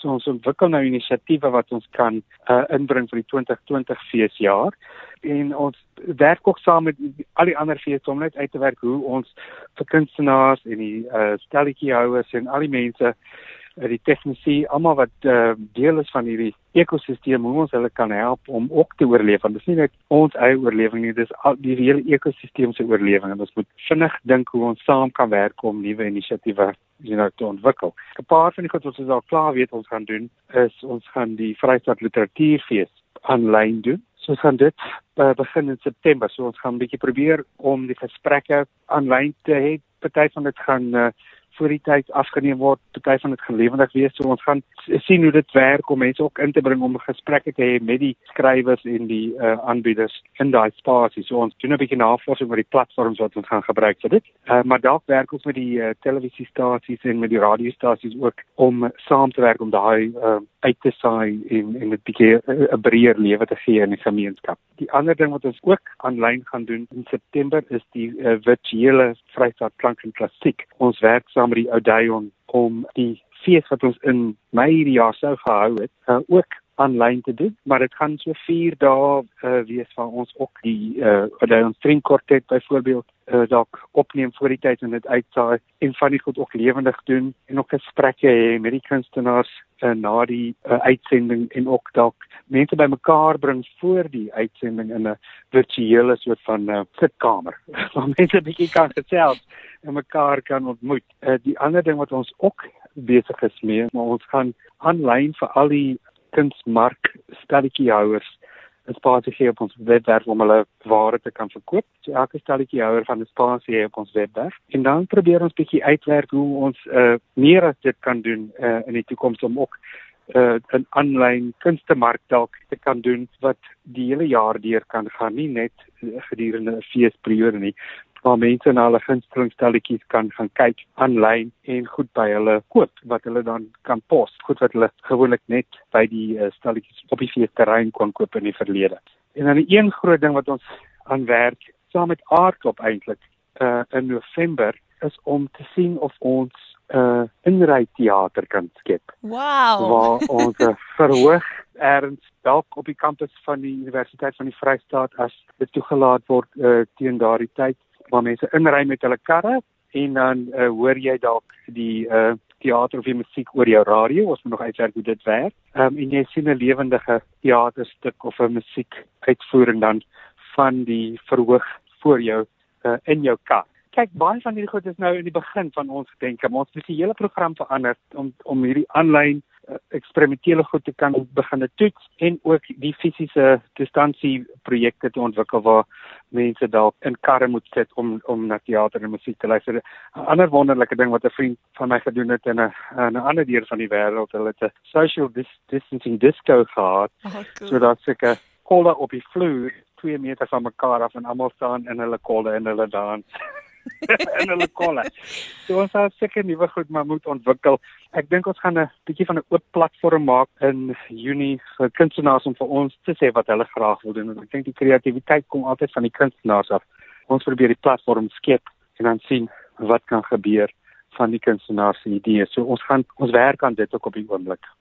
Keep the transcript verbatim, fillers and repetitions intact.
So ons ontwikkel nou inisiatiewe wat ons kan uh, inbring vir die twintig twintig feesjaar. En ons werk ook saam met al die ander feeste om net uit te werk hoe ons vir kunstenaars en die uh, stelletjiehouers en al die mense, uh, die tegnici, almal wat uh, deel is van hierdie ekosisteem, hoe ons hulle kan help om ook te oorleef. Want dit is nie net ons eie oorlewing nie, dit is al die hele ekosisteem se oorlewing. En ons moet vinnig dink hoe ons saam kan werk om nuwe inisiatiewe you know, te ontwikkel. 'n Paar van die goed wat ons al klaar weet ons gaan doen, is ons gaan die Vrystaat Literatuurfees aanlyn doen. So ons gaan dit uh, begin in September. So ons gaan 'n bietjie probeer om die gesprekke aanlyn te hê. Party van dit gaan uh, voor die tyd afgeneem word, party van dit gaan lewendig wees. So ons gaan sien hoe dit werk om mense ook in te bring om gesprekke te hê met die skrywers en die uh, aanbieders in daai spasie. So ons doen 'n bietjie navorsing oor die platforms wat ons gaan gebruik vir dit. Uh, maar dalk werk ons met die uh, televisiestasies en met die radiostasies ook om saam te werk om daai uh, uit te saai en en 'n bietjie 'n breër lewe te gee in die gemeenskap. Die ander ding wat ons ook aanlyn gaan doen in September is die uh, virtuele Vrystaat Klank en Klassiek. Ons werk saam met die Odeon om die fees wat ons in Mei hierdie jaar sou gehou het, uh, ook aanlyn te doen, maar dit gaan so vier dae uh, wees waar ons ook die uh, Odeon String Quartet byvoorbeeld uh, dalk opneem voor die tyd en dit uitsaai en van die goed ook lewendig doen en ook gesprekke hê met die kunstenaars uh, na die uh, uitsending en ook dalk mense bymekaar bring voor die uitsending in 'n virtuele soort van uh, sitkamer waar mense 'n bietjie kan gesels en mekaar kan ontmoet. Uh, die ander ding wat ons ook besig is mee, maar ons gaan aanlyn vir al die kunsmark stelletjiehouers 'n spasie gee op ons webwerf om hulle ware te kan verkoop. So elke stelletjiehouer van 'n spasie hê op ons webwerf. En dan probeer ons bietjie uitwerk hoe ons uh, meer as dit kan doen uh, in die toekoms om ook uh, 'n aanlyn kunstemark dalk te kan doen wat die hele jaar deur kan gaan, nie net gedurende 'n feesperiode nie, waar mense na hulle gunsteling stelletjies kan gaan kyk aanlyn en goed by hulle koop wat hulle dan kan pos. Goed wat hulle gewoonlik net by die uh, stelletjies op die feesterrein kon koop in die verlede. En dan die een groot ding wat ons aan werk saam met Aardklop eintlik uh, in November is om te sien of ons 'n uh, inryteater kan skep. Wow. Waar ons uh, verhoog erns dalk op die kampus van die Universiteit van die Vrystaat as dit toegelaat word uh, teen daardie tyd, waar mense inry met hulle karre en dan uh, hoor jy dalk die uh, teater of die musiek oor jou radio. Ons moet nog uitwerk hoe dit werk. Um, en jy sien 'n lewendige teaterstuk of 'n musiekuitvoering dan van die verhoog voor jou uh, in jou kar. Kyk, baie van hierdie goed is nou in die begin van ons denke, maar ons moet die hele program verander om om hierdie aanlyn uh, eksperimentele goed te kan begin toets en ook die fisiese distansie projekte te ontwikkel waar mense dalk in karre moet sit om om na teater en musiek te luister. 'n Ander wonderlike ding wat 'n vriend van my gedoen het in 'n 'n ander deel van die wêreld, hulle het 'n social dis distancing disco gehad, Oh, cool. sodat sulke kolle op die vloer twee meter van mekaar af en almal staan in hulle kolle en hulle dans. in hulle kolle. So ons het seker nuwe goed maar moet ontwikkel. Ek dink ons gaan 'n bietjie van 'n oop platform maak in Junie vir kunstenaars om vir ons te sê wat hulle graag wil doen. En ek dink die kreatiwiteit kom altyd van die kunstenaars af. Ons probeer die platform skep en dan sien wat kan gebeur van die kunstenaars se idees. So ons gaan ons werk aan dit ook op die oomblik.